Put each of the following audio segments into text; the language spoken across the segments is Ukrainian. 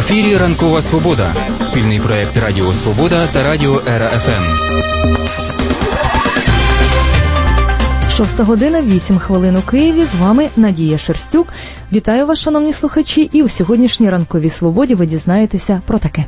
ефірі «Ранкова Свобода» – спільний проєкт Радіо Свобода та Радіо Ера ФМ. 6 година, 8 хвилин у Києві. З вами Надія Шерстюк. Вітаю вас, шановні слухачі, і у сьогоднішній «Ранковій Свободі» ви дізнаєтеся про таке.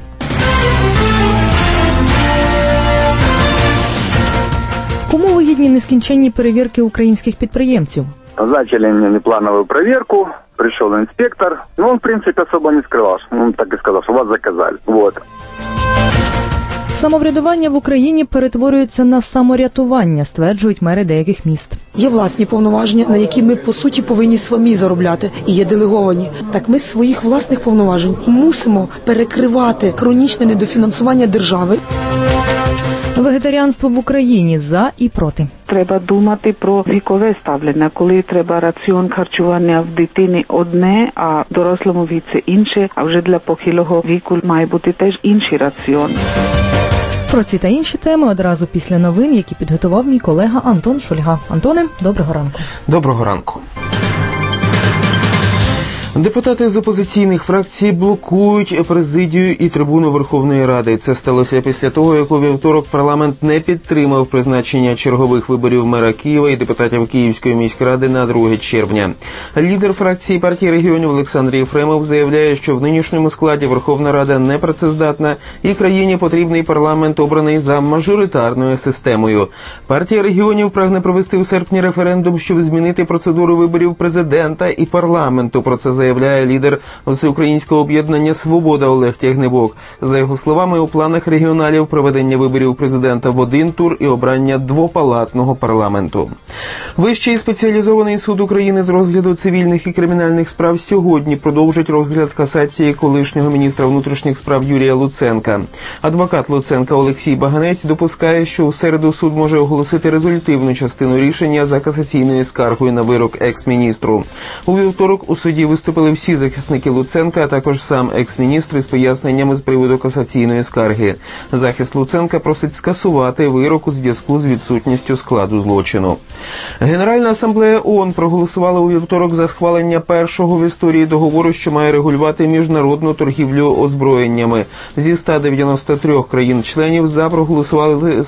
Кому вигідні нескінченні перевірки українських підприємців? Начали внеплановую проверку, пришел инспектор, но он, в принципе, особо не скрывал, он так и сказал, что вас заказали. Вот. Самоврядування в Україні перетворюється на саморятування, стверджують мери деяких міст. Є власні повноваження, на які ми, по суті, повинні самі заробляти, і є делеговані. Так ми з своїх власних повноважень мусимо перекривати хронічне недофінансування держави. Вегетаріанство в Україні – за і проти. Треба думати про вікове ставлення, коли треба раціон харчування в дитині одне, а в дорослому віці інше, а вже для похилого віку має бути теж інший раціон. Про ці та інші теми одразу після новин, які підготував мій колега Антон Шульга. Антоне, доброго ранку. Доброго ранку. Депутати з опозиційних фракцій блокують президію і трибуну Верховної Ради. Це сталося після того, як у вівторок парламент не підтримав призначення чергових виборів мера Києва і депутатів Київської міськради на 2 червня. Лідер фракції партії регіонів Олександр Єфремов заявляє, що в нинішньому складі Верховна Рада не працездатна і країні потрібний парламент, обраний за мажоритарною системою. Партія регіонів прагне провести у серпні референдум, щоб змінити процедуру виборів президента і парламенту. Про це заявляє лідер Всеукраїнського об'єднання «Свобода» Олег Тягнебок. За його словами, у планах регіоналів проведення виборів президента в один тур і обрання двопалатного парламенту. Вищий спеціалізований суд України з розгляду цивільних і кримінальних справ сьогодні продовжить розгляд касації колишнього міністра внутрішніх справ Юрія Луценка. Адвокат Луценка Олексій Баганець допускає, що у середу суд може оголосити результативну частину рішення за касаційною скаргою на вирок екс-міністру. У вівторок у суді виступили всі захисники Луценка, а також сам екс-міністр із поясненнями з приводу касаційної скарги. Захист Луценка просить скасувати вирок у зв'язку з відсутністю складу злочину. Генеральна асамблея ООН проголосувала у вівторок за схвалення першого в історії договору, що має регулювати міжнародну торгівлю озброєннями. Зі 193 країн-членів за проголосували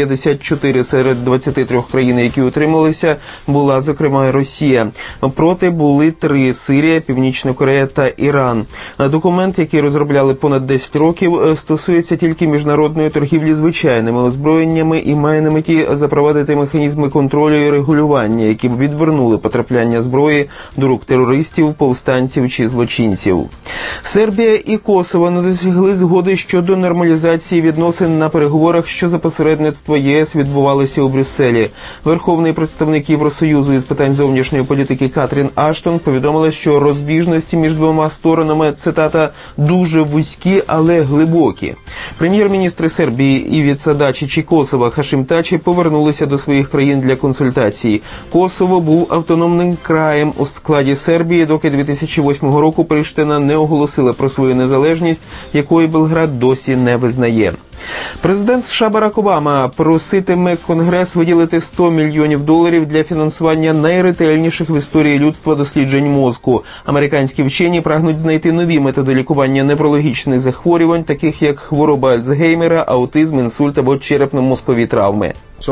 154. Серед 23 країн, які утрималися, була, зокрема, Росія. Проти були 3 – Сирія, Північна Корея та Іран. Документ, який розробляли понад 10 років, стосується тільки міжнародної торгівлі звичайними озброєннями і має на меті запровадити механізми контролю і регулювання, які б відвернули потрапляння зброї до рук терористів, повстанців чи злочинців. Сербія і Косово не досягли згоди щодо нормалізації відносин на переговорах, що за посередництва ЄС відбувалися у Брюсселі. Верховний представник Євросоюзу із питань зовнішньої політики Катрін Аштон повідомила, що розбіжності між двома сторонами, цитата, «дуже вузькі, але глибокі». Прем'єр-міністри Сербії Івіца Дачич і Косова Хашим Тачі повернулися до своїх країн для консультацій. Косово був автономним краєм у складі Сербії, доки 2008 року Приштина не оголосила про свою незалежність, якої Белград досі не визнає. Президент США Барак Обама проситиме Конгрес виділити $100 мільйонів для фінансування найретельніших в історії людства досліджень мозку. Американські вчені прагнуть знайти нові методи лікування неврологічних захворювань, таких як хвороба Альцгеймера, аутизм, інсульт або черепно-мозкові травми.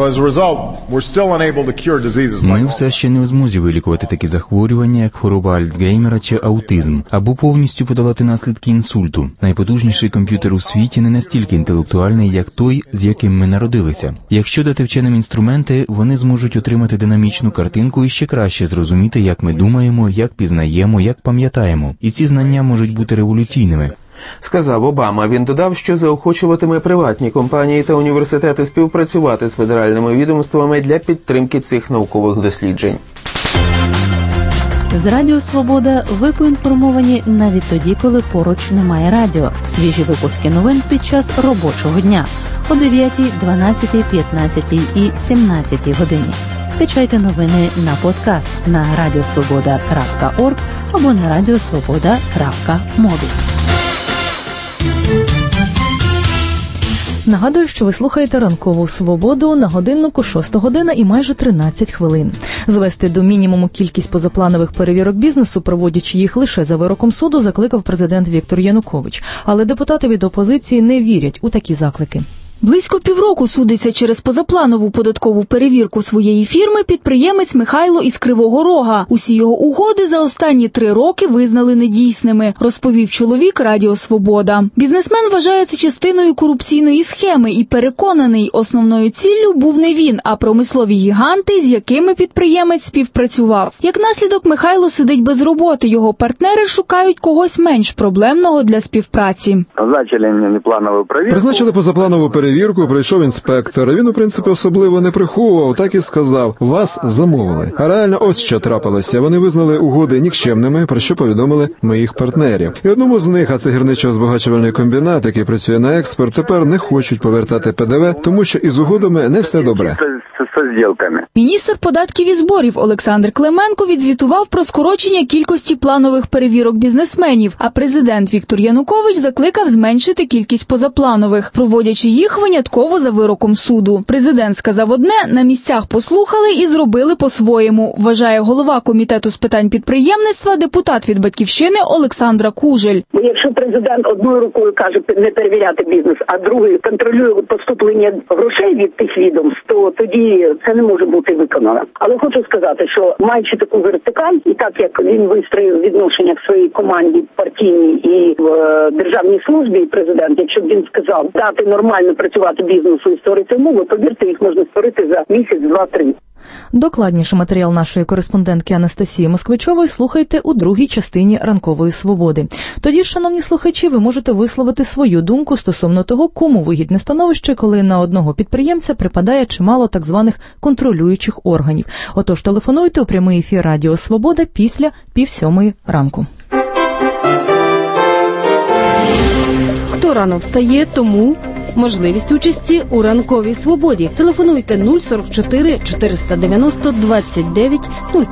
Ми все ще не в змозі вилікувати такі захворювання, як хвороба Альцгеймера чи аутизм, або повністю подолати наслідки інсульту. Найпотужніший комп'ютер у світі не настільки інтелектуальний, як той, з яким ми народилися. Якщо дати вченим інструменти, вони зможуть отримати динамічну картинку і ще краще зрозуміти, як ми думаємо, як пізнаємо, як пам'ятаємо. І ці знання можуть бути революційними. Сказав Обама. Він додав, що заохочуватиме приватні компанії та університети співпрацювати з федеральними відомствами для підтримки цих наукових досліджень. З Радіо Свобода ви поінформовані навіть тоді, коли поруч немає радіо. Свіжі випуски новин під час робочого дня о 9, 12, 15 і 17 годині. Скачайте новини на подкаст на radiosvoboda.org або на radiosvoboda.mobi. Нагадую, що ви слухаєте «Ранкову свободу» на годиннику 6 година і майже 13 хвилин. Звести до мінімуму кількість позапланових перевірок бізнесу, проводячи їх лише за вироком суду, закликав президент Віктор Янукович. Але депутати від опозиції не вірять у такі заклики. Близько півроку судиться через позапланову податкову перевірку своєї фірми підприємець Михайло із Кривого Рога. Усі його угоди за останні 3 роки визнали недійсними, розповів чоловік Радіо Свобода. Бізнесмен вважає це частиною корупційної схеми і переконаний, основною ціллю був не він, а промислові гіганти, з якими підприємець співпрацював. Як наслідок, Михайло сидить без роботи, його партнери шукають когось менш проблемного для співпраці. Призначили позапланову перевірку, прийшов інспектор. Він, у принципі, особливо не приховував, так і сказав: вас замовили. А реально ось що трапилося. Вони визнали угоди нікчемними, про що повідомили моїх партнерів. І одному з них, а це гірничо-збагачувальний комбінат, який працює на експорт, тепер не хочуть повертати ПДВ, тому що із угодами не все добре. Міністр податків і зборів Олександр Клименко відзвітував про скорочення кількості планових перевірок бізнесменів, а президент Віктор Янукович закликав зменшити кількість позапланових, проводячи їх винятково за вироком суду. Президент сказав одне, на місцях послухали і зробили по-своєму, вважає голова комітету з питань підприємництва, депутат від «Батьківщини» Олександра Кужель. Якщо президент одною рукою каже не перевіряти бізнес, а другою контролює поступлення грошей від тих відомств, то тоді це не може бути виконано. Але хочу сказати, що маючи таку вертикаль, і так як він вистроїв відношення в своїй команді партійній і в державній службі, і президент, якщо б він сказав дати нормально працювати бізнесу і створити умови, повірте, їх можна створити за місяць, 2-3. Докладніше матеріал нашої кореспондентки Анастасії Москвичової слухайте у другій частині «Ранкової свободи». Тоді, шановні слухачі, ви можете висловити свою думку стосовно того, кому вигідне становище, коли на одного підприємця припадає чимало так званих контролюючих органів. Отож, телефонуйте у прямий ефір «Радіо Свобода» після 6:30 ранку. Хто рано встає, тому можливість участі у «Ранковій свободі». Телефонуйте 044 490 29 05.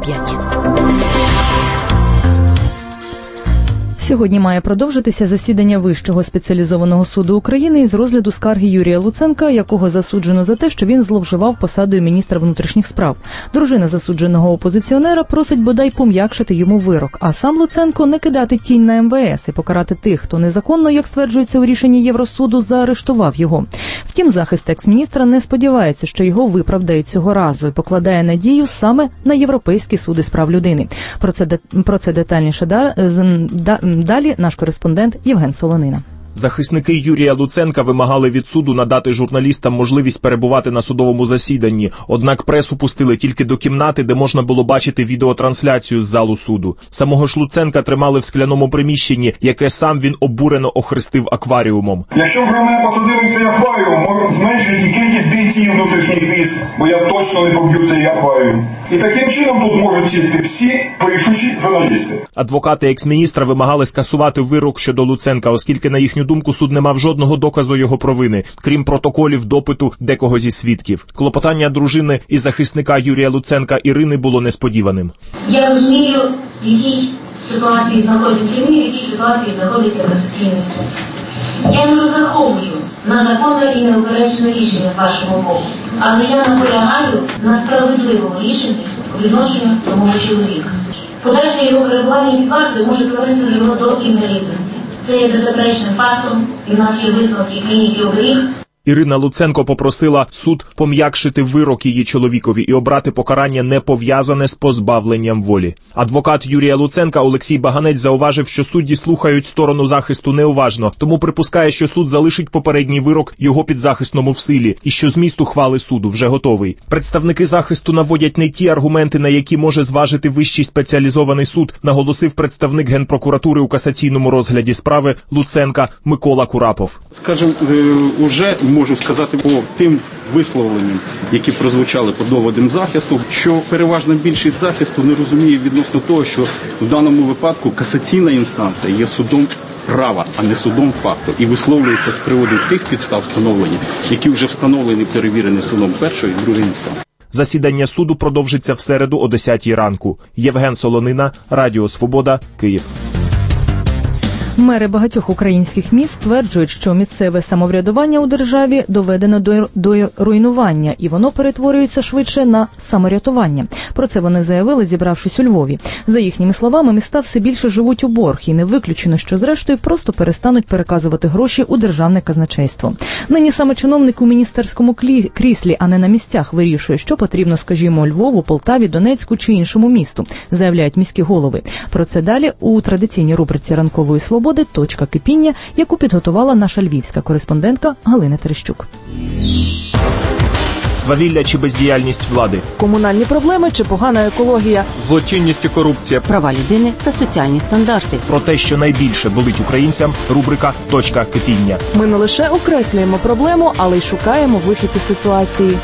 Сьогодні має продовжитися засідання Вищого спеціалізованого суду України із розгляду скарги Юрія Луценка, якого засуджено за те, що він зловживав посадою міністра внутрішніх справ. Дружина засудженого опозиціонера просить бодай пом'якшити йому вирок, а сам Луценко не кидати тінь на МВС і покарати тих, хто незаконно, як стверджується у рішенні Євросуду, заарештував його. Втім, захист екс-міністра не сподівається, що його виправдають цього разу і покладає надію саме на Європейський суд із прав людини. Про це детальніше далі наш кореспондент Євген Солонина. Захисники Юрія Луценка вимагали від суду надати журналістам можливість перебувати на судовому засіданні. Однак пресу пустили тільки до кімнати, де можна було бачити відеотрансляцію з залу суду. Самого ж Луценка тримали в скляному приміщенні, яке сам він обурено охрестив акваріумом. Якщо вже мене посадили в цей акваріум, можна зменшити кількість бійців внутрішніх військ, бо я точно не поб'ю цей акваріум. І таким чином тут можуть сісти всі пишучі журналісти. Адвокати екс-міністра вимагали скасувати вирок щодо Луценка, оскільки, на їхню думку, суд не мав жодного доказу його провини, крім протоколів допиту декого зі свідків. Клопотання дружини і захисника Юрія Луценка Ірини було несподіваним. Я розумію, в якій ситуації знаходиться він, в якій ситуації знаходиться касаційний суд. Я не розраховую на законне і неупереджене рішення з вашого боку, але я наполягаю на справедливому рішенні у відношенню до мого чоловіка. Подальше його перебування під вартою може привести його до інвалідності. Це є беззаперечним фактом, і в нас є висновки клініки оберіг. Ірина Луценко попросила суд пом'якшити вирок її чоловікові і обрати покарання, не пов'язане з позбавленням волі. Адвокат Юрія Луценка Олексій Баганець зауважив, що судді слухають сторону захисту неуважно, тому припускає, що суд залишить попередній вирок його підзахисному в силі і що зміст ухвали суду вже готовий. Представники захисту наводять не ті аргументи, на які може зважити Вищий спеціалізований суд, наголосив представник Генпрокуратури у касаційному розгляді справи Луценка Микола Курапов. Скажем, уже можу сказати по тим висловленням, які прозвучали по доводам захисту, що переважна більшість захисту не розуміє відносно того, що в даному випадку касаційна інстанція є судом права, а не судом факту, і висловлюється з приводу тих підстав встановлення, які вже встановлені, перевірені судом першої і другої інстанції. Засідання суду продовжиться в середу о 10 ранку. Євген Солонина, Радіо Свобода, Київ. Мери багатьох українських міст стверджують, що місцеве самоврядування у державі доведено до руйнування, і воно перетворюється швидше на саморятування. Про це вони заявили, зібравшись у Львові. За їхніми словами, міста все більше живуть у борг, і не виключено, що зрештою просто перестануть переказувати гроші у державне казначейство. Нині саме чиновник у міністерському кріслі, а не на місцях, вирішує, що потрібно, скажімо, Львову, Полтаві, Донецьку чи іншому місту, заявляють міські голови. Про це далі у традиційній рубриці «Ранкової свободи. Точка кипіння», яку підготувала наша львівська кореспондентка Галина Терещук. Свавілля чи бездіяльність влади, комунальні проблеми чи погана екологія, злочинність і корупція, права людини та соціальні стандарти. Про те, що найбільше болить українцям, рубрика «Точка кипіння». Ми не лише окреслюємо проблему, але й шукаємо вихід із ситуації.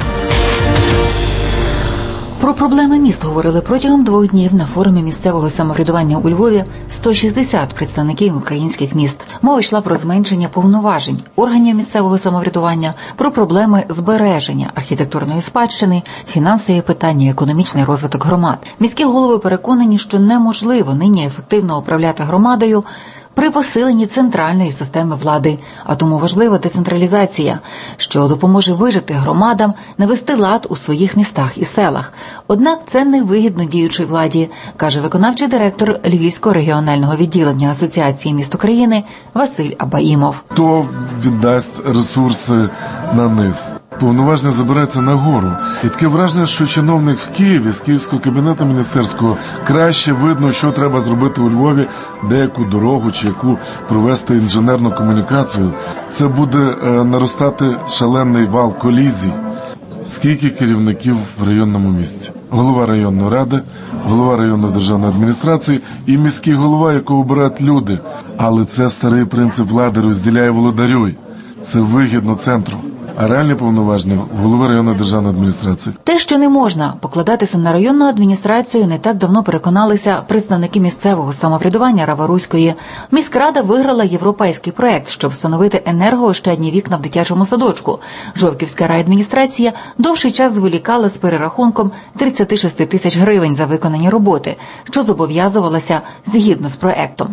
Про проблеми міст говорили протягом 2 днів на форумі місцевого самоврядування у Львові 160 представників українських міст. Мова йшла про зменшення повноважень органів місцевого самоврядування, про проблеми збереження архітектурної спадщини, фінансові питання, економічний розвиток громад. Міські голови переконані, що неможливо нині ефективно управляти громадою при посиленні центральної системи влади, а тому важлива децентралізація, що допоможе вижити громадам, навести лад у своїх містах і селах. Однак це не вигідно діючій владі, каже виконавчий директор Львівського регіонального відділення Асоціації міст України Василь Абаїмов. Хто віддасть ресурси на низ? Повноваження забирається нагору. І таке враження, що чиновник в Києві, з Київського кабінету міністерського, краще видно, що треба зробити у Львові, деяку дорогу чи яку провести інженерну комунікацію. Це буде наростати шалений вал колізій. Скільки керівників в районному місті? Голова районної ради, голова районної державної адміністрації і міський голова, якого обирають люди. Але це старий принцип влади «розділяй, володарюй». Це вигідно центру. А реальні повноваження в голови районної державної адміністрації. Те, що не можна покладатися на районну адміністрацію, не так давно переконалися представники місцевого самоврядування Раваруської. Міськрада виграла європейський проект, щоб встановити енергоощадні вікна в дитячому садочку. Жовківська райадміністрація довший час зволікала з перерахунком 36 тисяч гривень за виконані роботи, що зобов'язувалася згідно з проектом.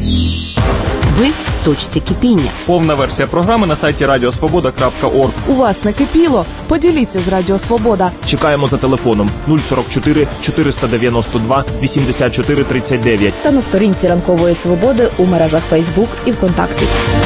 Ви в точці кипіння. Повна версія програми на сайті radiosvoboda.org. У вас накипіло? Поділіться з Радіо Свобода. Чекаємо за телефоном 044 492 84 39. Та на сторінці Ранкової Свободи у мережах Фейсбук і ВКонтакті.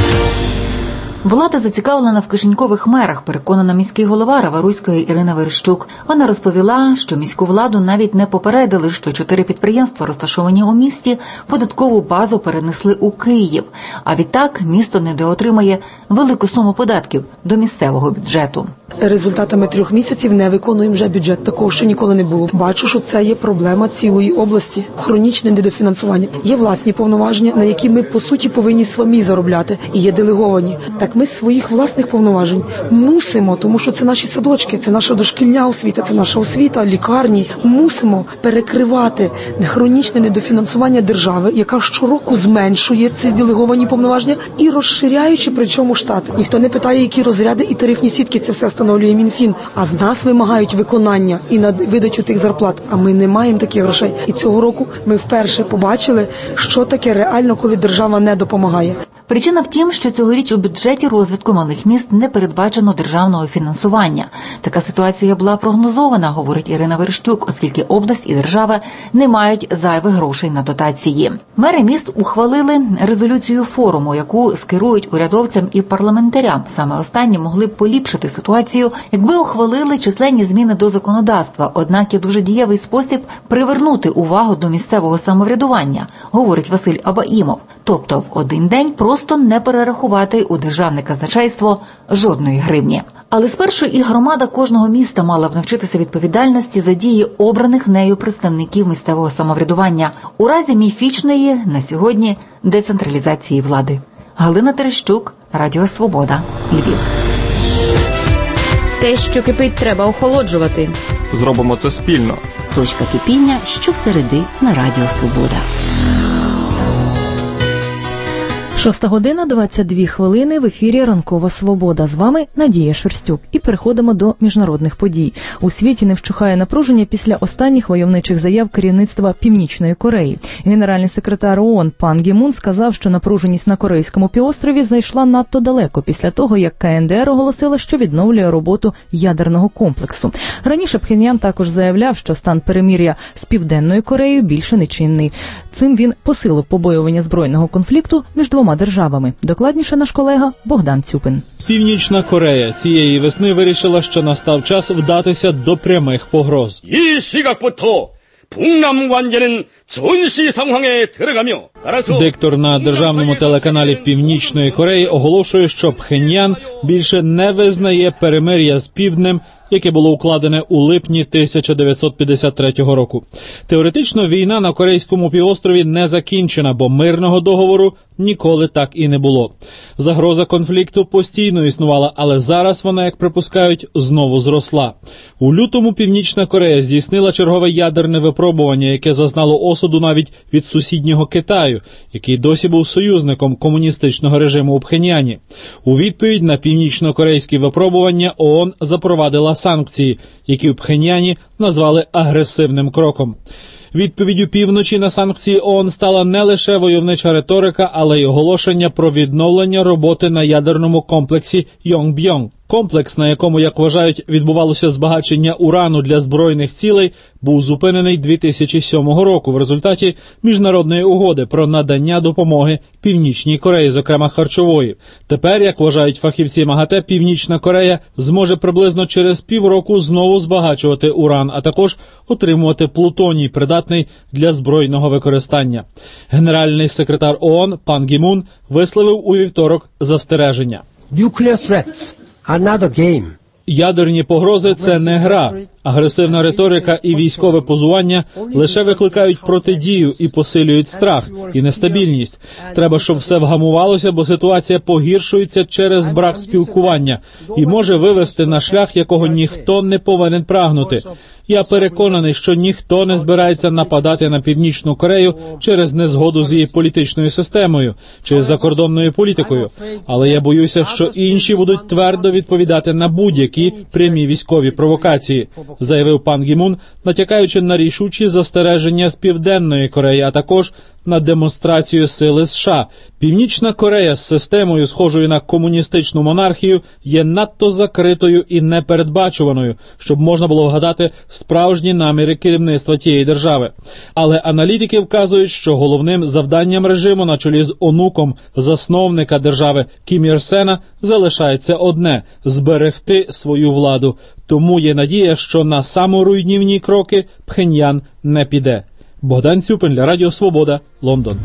Влада зацікавлена в кишенькових мерах, переконана міський голова Раваруської Ірина Верещук. Вона розповіла, що міську владу навіть не попередили, що 4 підприємства, розташовані у місті, податкову базу перенесли у Київ. А відтак місто недоотримає велику суму податків до місцевого бюджету. Результатами 3 місяців не виконуємо вже бюджет. Такого ще ніколи не було. Бачу, що це є проблема цілої області. Хронічне недофінансування. Є власні повноваження, на які ми, по суті, повинні самі заробляти. І є делеговані. Так ми з своїх власних повноважень мусимо, тому що це наші садочки, це наша дошкільня освіта, це наша освіта, лікарні. Мусимо перекривати хронічне недофінансування держави, яка щороку зменшує ці делеговані повноваження і розширяючи при чому штат. Ніхто не питає, які розряди і тарифні сітки, це все встановлює Мінфін. А з нас вимагають виконання і на видачу тих зарплат. А ми не маємо таких грошей. І цього року ми вперше побачили, що таке реально, коли держава не допомагає. Причина в тім, що цьогоріч у бюджеті розвитку малих міст не передбачено державного фінансування. Така ситуація була прогнозована, говорить Ірина Верещук, оскільки область і держава не мають зайвих грошей на дотації. Мери міст ухвалили резолюцію форуму, яку скерують урядовцям і парламентарям. Саме останні могли б поліпшити ситуацію, якби ухвалили численні зміни до законодавства. Однак є дуже дієвий спосіб привернути увагу до місцевого самоврядування, говорить Василь Абаїмов. Тобто в один день просто не перерахувати у державне казначейство жодної гривні. Але спершу і громада кожного міста мала б навчитися відповідальності за дії обраних нею представників місцевого самоврядування у разі міфічної на сьогодні децентралізації влади. Галина Терещук, Радіо Свобода, Львів. Те, що кипить, треба охолоджувати. Зробимо це спільно. Точка кипіння щосереди на Радіо Свобода. 6:22 в ефірі «Ранкова свобода». З вами Надія Шерстюк. І переходимо до міжнародних подій. У світі не вщухає напруження після останніх войовничих заяв керівництва Північної Кореї. Генеральний секретар ООН Пан Гі Мун сказав, що напруженість на Корейському півострові зайшла надто далеко після того, як КНДР оголосила, що відновлює роботу ядерного комплексу. Раніше Пхеньян також заявляв, що стан перемир'я з Південною Кореєю більше не чинний. Цим він посилив побоювання збройного конфлікту між двома державами. Докладніше наш колега Богдан Цюпин. Північна Корея цієї весни вирішила, що настав час вдатися до прямих погроз. Диктор на державному телеканалі Північної Кореї оголошує, що Пхеньян більше не визнає перемир'я з Півднем, яке було укладене у липні 1953 року. Теоретично війна на Корейському півострові не закінчена, бо мирного договору ніколи так і не було. Загроза конфлікту постійно існувала, але зараз вона, як припускають, знову зросла. У лютому Північна Корея здійснила чергове ядерне випробування, яке зазнало осуду навіть від сусіднього Китаю, який досі був союзником комуністичного режиму у Пхеньяні. У відповідь на північно-корейські випробування ООН запровадила санкції, які в Пхеньяні назвали агресивним кроком. Відповіддю півночі на санкції ООН стала не лише войовнича риторика, але й оголошення про відновлення роботи на ядерному комплексі Йонбйонг. Комплекс, на якому, як вважають, відбувалося збагачення урану для збройних цілей, був зупинений 2007 року в результаті міжнародної угоди про надання допомоги Північній Кореї, зокрема харчової. Тепер, як вважають фахівці МАГАТЕ, Північна Корея зможе приблизно через півроку знову збагачувати уран, а також отримувати плутоній, придатний для збройного використання. Генеральний секретар ООН Пан Гі Мун висловив у вівторок застереження. Nuclear threats are not a game. Ядерні погрози – це не гра. Агресивна риторика і військове позування лише викликають протидію і посилюють страх і нестабільність. Треба, щоб все вгамувалося, бо ситуація погіршується через брак спілкування і може вивести на шлях, якого ніхто не повинен прагнути. Я переконаний, що ніхто не збирається нападати на Північну Корею через незгоду з її політичною системою чи закордонною політикою. Але я боюся, що інші будуть твердо відповідати на будь-які прямі військові провокації, заявив пан Гі Мун, натякаючи на рішучі застереження з Південної Кореї, а також на демонстрацію сили США. Північна Корея з системою, схожою на комуністичну монархію, є надто закритою і непередбачуваною, щоб можна було вгадати справжні наміри керівництва тієї держави. Але аналітики вказують, що головним завданням режиму на чолі з онуком засновника держави Кім Ір Сена залишається одне – зберегти свою владу. Тому є надія, що на саморуйнівні кроки Пхеньян не піде. Богдан Цюпин для Радіо Свобода, Лондон.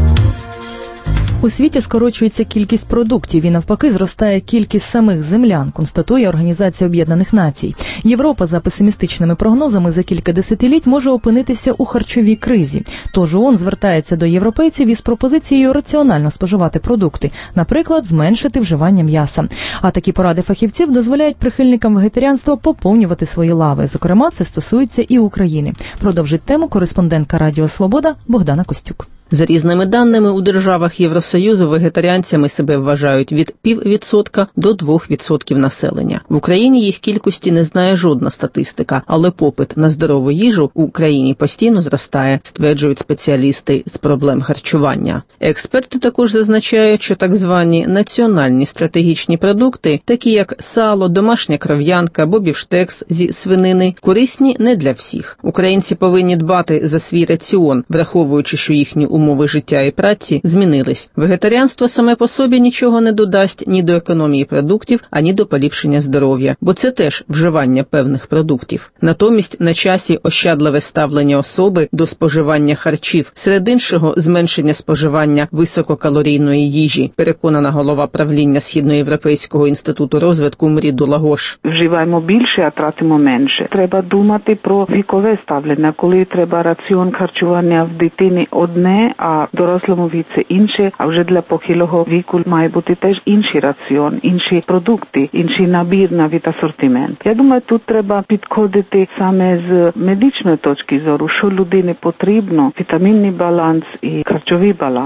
У світі скорочується кількість продуктів і навпаки зростає кількість самих землян, констатує Організація Об'єднаних Націй. Європа, за песимістичними прогнозами, за кілька десятиліть може опинитися у харчовій кризі. Тож ООН звертається до європейців із пропозицією раціонально споживати продукти, наприклад, зменшити вживання м'яса. А такі поради фахівців дозволяють прихильникам вегетаріанства поповнювати свої лави. Зокрема, це стосується і України. Продовжить тему кореспондентка Радіо Свобода Богдана Костюк. За різними даними, у державах Євросоюзу вегетаріанцями себе вважають від 0,5% до 2% населення. В Україні їх кількості не знає жодна статистика, але попит на здорову їжу у Україні постійно зростає, стверджують спеціалісти з проблем харчування. Експерти також зазначають, що так звані національні стратегічні продукти, такі як сало, домашня кров'янка або бівштекс зі свинини, корисні не для всіх. Українці повинні дбати за свій раціон, враховуючи, що їхні умови життя і праці змінились. Вегетаріанство саме по собі нічого не додасть ні до економії продуктів, ані до поліпшення здоров'я, бо це теж вживання певних продуктів. Натомість на часі ощадливе ставлення особи до споживання харчів, серед іншого зменшення споживання висококалорійної їжі, переконана голова правління Східноєвропейського інституту розвитку Мріду Лагош. Вживаємо більше, а тратимо менше. Треба думати про вікове ставлення, коли треба раціон харчування в дитини одне, а дорослому віці інше, а вже для похилого віку має бути теж інший раціон, інші продукти, інший набір на асортимент. Я думаю, тут треба підходити саме з медичної точки зору, що людині потрібно, вітамінний баланс і харчовий баланс.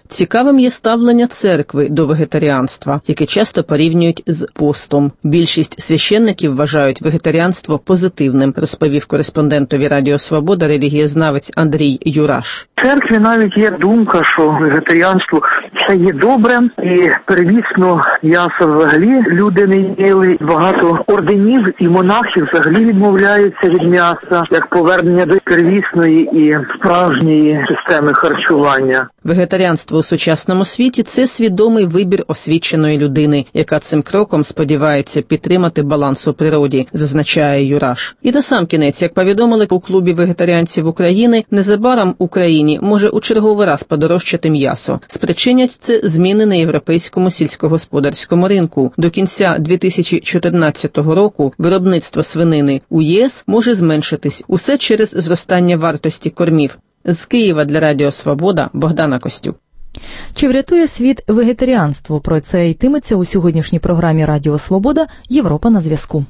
Цікавим є ставлення церкви до вегетаріанства, яке часто порівнюють з постом. Більшість священників вважають вегетаріанство позитивним, розповів кореспондентові Радіо Свобода релігієзнавець Андрій Юраш. В церкві навіть є думка, що вегетаріанство це є добре, і первісно м'ясо взагалі люди не їли. Багато орденів і монахів взагалі відмовляються від м'яса, як повернення до первісної і справжньої системи харчування. Вегетаріанство у сучасному світі – це свідомий вибір освіченої людини, яка цим кроком сподівається підтримати баланс у природі, зазначає Юраш. І насамкінець, як повідомили у клубі вегетаріанців України, незабаром в Україні може у черговий раз подорожчати м'ясо. Спричинять це зміни на європейському сільськогосподарському ринку. До кінця 2014 року виробництво свинини у ЄС може зменшитись. Усе через зростання вартості кормів. З Києва для Радіо Свобода Богдана Костюк. Чи врятує світ вегетаріанство? Про це йтиметься у сьогоднішній програмі Радіо Свобода «Європа на зв'язку».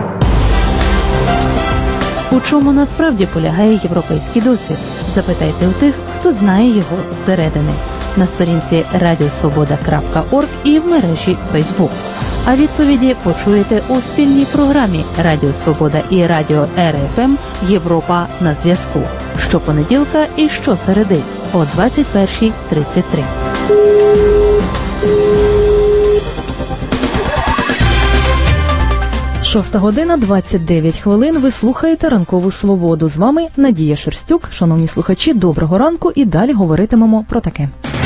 У чому насправді полягає європейський досвід? Запитайте у тих, хто знає його зсередини. На сторінці radiosvoboda.org і в мережі Facebook. А відповіді почуєте у спільній програмі Радіо Свобода і Радіо РФМ «Європа на зв'язку». Щопонеділка і щосереди о 21:33. 6:29. Ви слухаєте «Ранкову свободу». З вами Надія Шерстюк. Шановні слухачі, доброго ранку і далі говоритимемо про таке.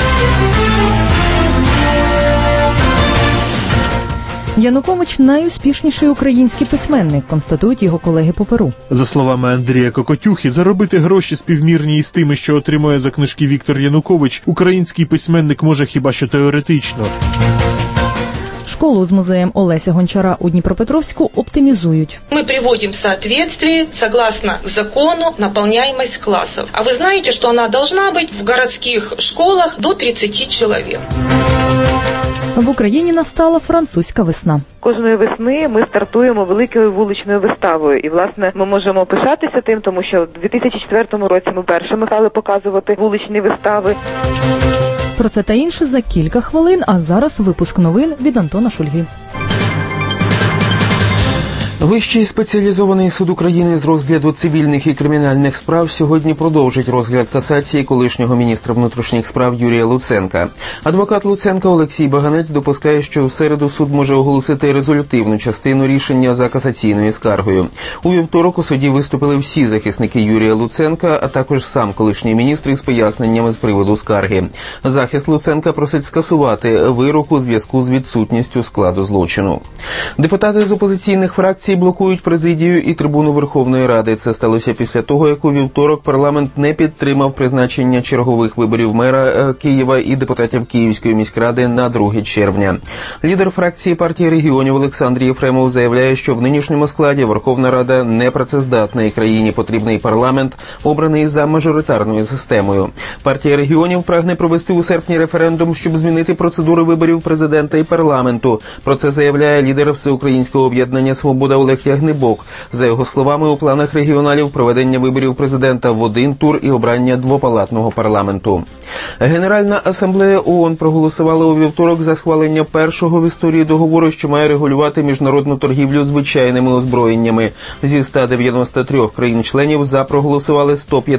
Янукович – найуспішніший український письменник, констатують його колеги по Перу. За словами Андрія Кокотюхи, заробити гроші співмірні із тими, що отримує за книжки Віктор Янукович, український письменник може хіба що теоретично. Школу з музеєм Олеся Гончара у Дніпропетровську оптимізують. Мы приводим в соответствие, согласно закону, наполняемость классов. А вы знаете, что она должна быть в городских школах до 30 человек. В Україні настала французька весна. Кожної весни ми стартуємо великою вуличною виставою. І, власне, ми можемо пишатися тим, тому що в 2004 році ми першими стали показувати вуличні вистави. Про це та інше за кілька хвилин, а зараз випуск новин від Антона Шульги. Вищий спеціалізований суд України з розгляду цивільних і кримінальних справ сьогодні продовжить розгляд касації колишнього міністра внутрішніх справ Юрія Луценка. Адвокат Луценка Олексій Баганець допускає, що в середу суд може оголосити резолютивну частину рішення за касаційною скаргою. У вівторок у суді виступили всі захисники Юрія Луценка, а також сам колишній міністр із поясненнями з приводу скарги. Захист Луценка просить скасувати вирок у зв'язку з відсутністю складу злочину. Депутати з опозиційних фракцій блокують президію і трибуну Верховної Ради. Це сталося після того, як у вівторок парламент не підтримав призначення чергових виборів мера Києва і депутатів Київської міськради на 2 червня. Лідер фракції партії регіонів Олександр Єфремов заявляє, що в нинішньому складі Верховна Рада непрацездатна і країні потрібний парламент, обраний за мажоритарною системою. Партія регіонів прагне провести у серпні референдум, щоб змінити процедури виборів президента і парламенту. Про це заявляє лідер Всеукраїнського об'єднання «Свобода» Олег Ягнебок. За його словами, у планах регіоналів проведення виборів президента в один тур і обрання двопалатного парламенту. Генеральна асамблея ООН проголосувала у вівторок за схвалення першого в історії договору, що має регулювати міжнародну торгівлю звичайними озброєннями. Зі 193 країн-членів за проголосували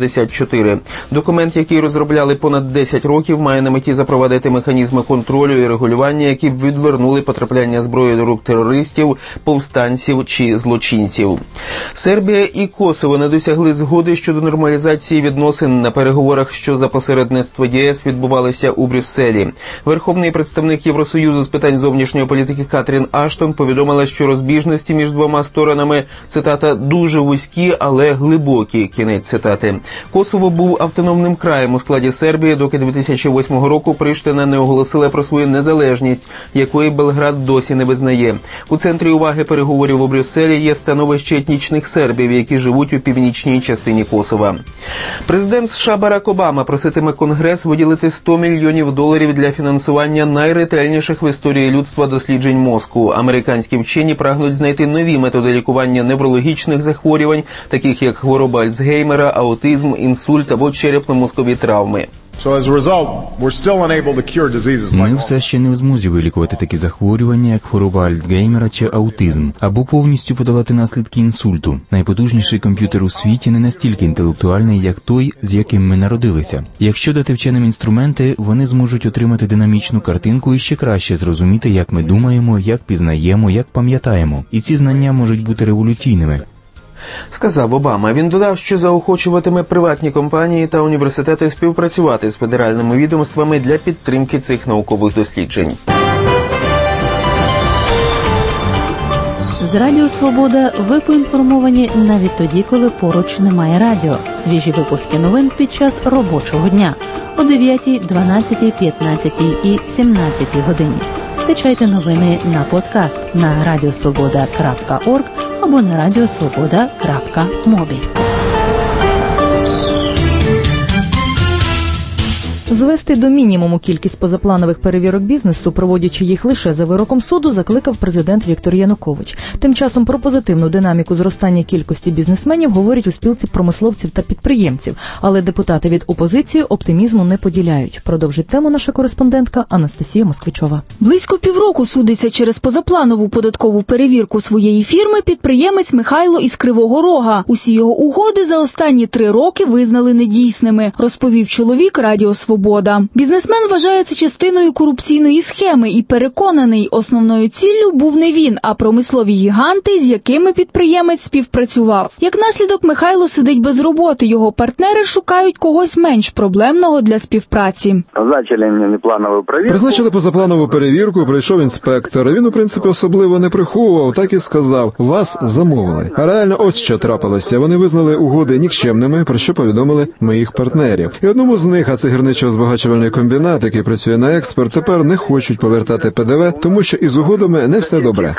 154. Документ, який розробляли понад 10 років, має на меті запровадити механізми контролю і регулювання, які б відвернули потрапляння зброї до рук терористів, повстанців чи злочинців. Сербія і Косово не досягли згоди щодо нормалізації відносин на переговорах, що за посередництва ЄС відбувалися у Брюсселі. Верховний представник Євросоюзу з питань зовнішньої політики Катрін Аштон повідомила, що розбіжності між двома сторонами, цитата, дуже вузькі, але глибокі, кінець цитати. Косово був автономним краєм у складі Сербії, доки 2008 року Приштина не оголосила про свою незалежність, якої Белград досі не визнає. У центрі уваги переговорів у Брюсселі є становище етнічних сербів, які живуть у північній частині Косова. Президент США Барак Обама проситиме Конгрес виділити $100 мільйонів для фінансування найретельніших в історії людства досліджень мозку. Американські вчені прагнуть знайти нові методи лікування неврологічних захворювань, таких як хвороба Альцгеймера, аутизм, інсульт або черепно-мозкові травми. Ми все ще не в змозі вилікувати такі захворювання, як хвороба Альцгеймера чи аутизм, або повністю подолати наслідки інсульту. Найпотужніший комп'ютер у світі не настільки інтелектуальний, як той, з яким ми народилися. Якщо дати вченим інструменти, вони зможуть отримати динамічну картинку і ще краще зрозуміти, як ми думаємо, як пізнаємо, як пам'ятаємо. І ці знання можуть бути революційними. Сказав Обама. Він додав, що заохочуватиме приватні компанії та університети співпрацювати з федеральними відомствами для підтримки цих наукових досліджень. З Радіо Свобода ви поінформовані навіть тоді, коли поруч немає радіо. Свіжі випуски новин під час робочого дня о 9, 12, 15 і 17 годині. Скачайте новини на подкаст на radiosvoboda.org або на radiosvoboda.mobi. Звести до мінімуму кількість позапланових перевірок бізнесу, проводячи їх лише за вироком суду, закликав президент Віктор Янукович. Тим часом про позитивну динаміку зростання кількості бізнесменів говорять у спілці промисловців та підприємців, але депутати від опозиції оптимізму не поділяють. Продовжить тему наша кореспондентка Анастасія Москвичова. Близько півроку судиться через позапланову податкову перевірку своєї фірми підприємець Михайло із Кривого Рога. Усі його угоди за останні 3 роки визнали недійсними, розповів чоловік Радіо Свобода. Бізнесмен вважає це частиною корупційної схеми і переконаний, основною ціллю був не він, а промислові гіганти, з якими підприємець співпрацював. Як наслідок, Михайло сидить без роботи, його партнери шукають когось менш проблемного для співпраці. Призначили позапланову перевірку, прийшов інспектор. Він, у принципі, особливо не приховував, так і сказав: вас замовили. А реально ось що трапилося. Вони визнали угоди нікчемними, про що повідомили моїх партнерів. І одному з них, а це гірничо-збагачувальний комбінат, який працює на експорт, тепер не хочуть повертати ПДВ, тому що із угодами не все добре.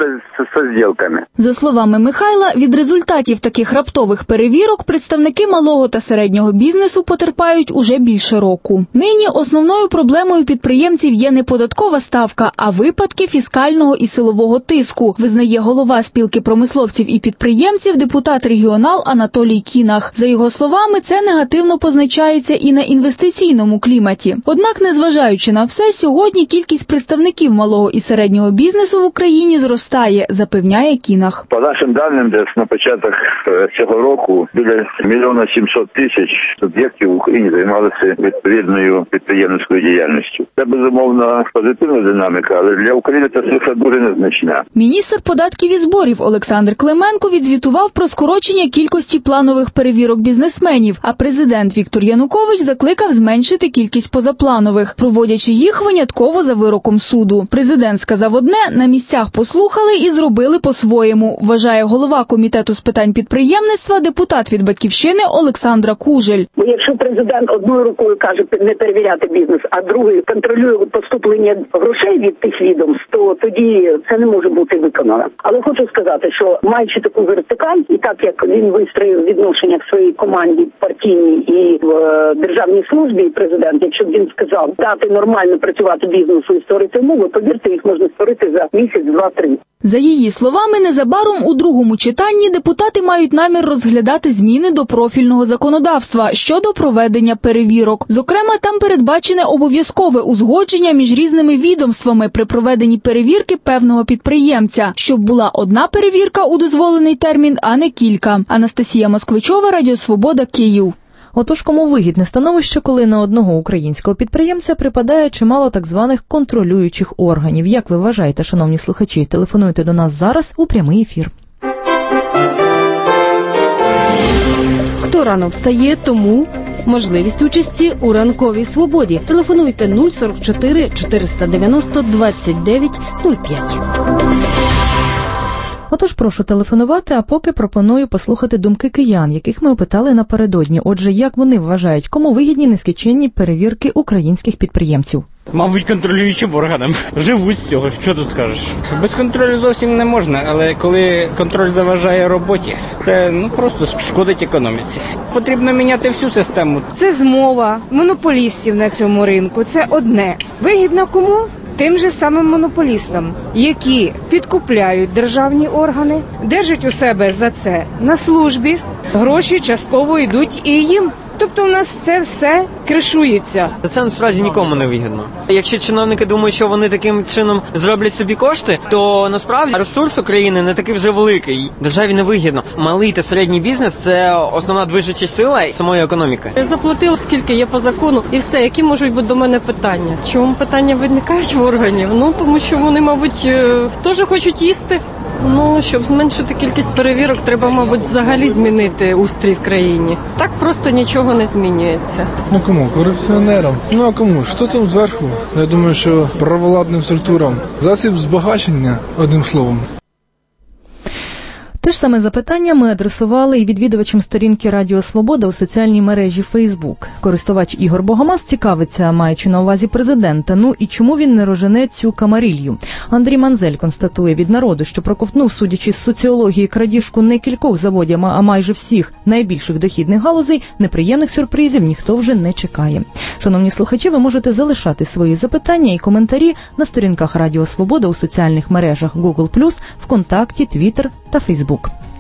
За словами Михайла, від результатів таких раптових перевірок представники малого та середнього бізнесу потерпають уже більше року. Нині основною проблемою підприємців є не податкова ставка, а випадки фіскального і силового тиску, визнає голова спілки промисловців і підприємців, депутат-регіонал Анатолій Кінах. За його словами, це негативно позначається і на інвестиційному кліматі. Однак, незважаючи на все, сьогодні кількість представників малого і середнього бізнесу в Україні зростає, запевняє Кінах. По нашим даним, десь на початок цього року біля 1 700 000 суб'єктів в Україні займалися відповідною підприємницькою діяльністю. Це, безумовно, позитивна динаміка, але для України ця цифра дуже незначна. Міністр податків і зборів Олександр Клименко відзвітував про скорочення кількості планових перевірок бізнесменів, а президент Віктор Янукович закликав зменшити кількість позапланових, проводячи їх винятково за вироком суду. Президент сказав одне, на місцях послухали і зробили по-своєму, вважає голова комітету з питань підприємництва, депутат від «Батьківщини» Олександра Кужель. Бо якщо президент одною рукою каже не перевіряти бізнес, а другою контролює поступлення грошей від тих відомств, то тоді це не може бути виконано. Але хочу сказати, що маючи таку вертикаль, і так як він вистроїв відношення в своїй команді партійній і в державній службі, президент, якщо б він сказав дати нормально працювати бізнесу і створити умови, повірте, їх можна створити за місяць, 2-3. За її словами, незабаром у другому читанні депутати мають намір розглядати зміни до профільного законодавства щодо проведення перевірок. Зокрема, там передбачене обов'язкове узгодження між різними відомствами при проведенні перевірки певного підприємця, щоб була одна перевірка у дозволений термін, а не кілька. Анастасія Москвичова, Радіо Свобода, Київ. Отож, кому вигідне становище, коли на одного українського підприємця припадає чимало так званих контролюючих органів? Як ви вважаєте, шановні слухачі? Телефонуйте до нас зараз у прямий ефір. Хто рано встає, тому можливість участі у ранковій свободі. Телефонуйте 044 490 29 05. Отож, прошу телефонувати, а поки пропоную послухати думки киян, яких ми опитали напередодні. Отже, як вони вважають, кому вигідні нескінченні перевірки українських підприємців? Мабуть, контролюючим органам. Живуть з цього, що тут скажеш. Без контролю зовсім не можна, але коли контроль заважає роботі, це просто шкодить економіці. Потрібно міняти всю систему. Це змова монополістів на цьому ринку, це одне. Вигідно кому? Тим же самим монополістам, які підкупляють державні органи, держать у себе за це на службі, гроші частково йдуть і їм. Тобто у нас це все кришується. Це насправді нікому не вигідно. Якщо чиновники думають, що вони таким чином зроблять собі кошти, то насправді ресурс України не такий вже великий. Державі не вигідно. Малий та середній бізнес – це основна движуча сила самої економіки. Я заплатив, скільки є по закону, і все. Які можуть бути до мене питання? Чому питання виникають в органів? Тому що вони, мабуть, теж хочуть їсти. Щоб зменшити кількість перевірок, треба, мабуть, взагалі змінити устрій в країні. Так просто нічого не змінюється. Кому? Корупціонерам. А кому? Що там зверху? Я думаю, що правовладним структурам. Засіб збагачення, одним словом. Те ж саме запитання ми адресували і відвідувачам сторінки Радіо Свобода у соціальній мережі Фейсбук. Користувач Ігор Богомаз цікавиться, маючи на увазі президента, і чому він не рожене цю камарилью. Андрій Манзель констатує від народу, що проковтнув, судячи з соціології, крадіжку не кількох заводів, а майже всіх найбільших дохідних галузей, неприємних сюрпризів ніхто вже не чекає. Шановні слухачі, ви можете залишати свої запитання і коментарі на сторінках Радіо Свобода у соціальних мережах Google+, ВКонтакті, Twitter та Фейсбук.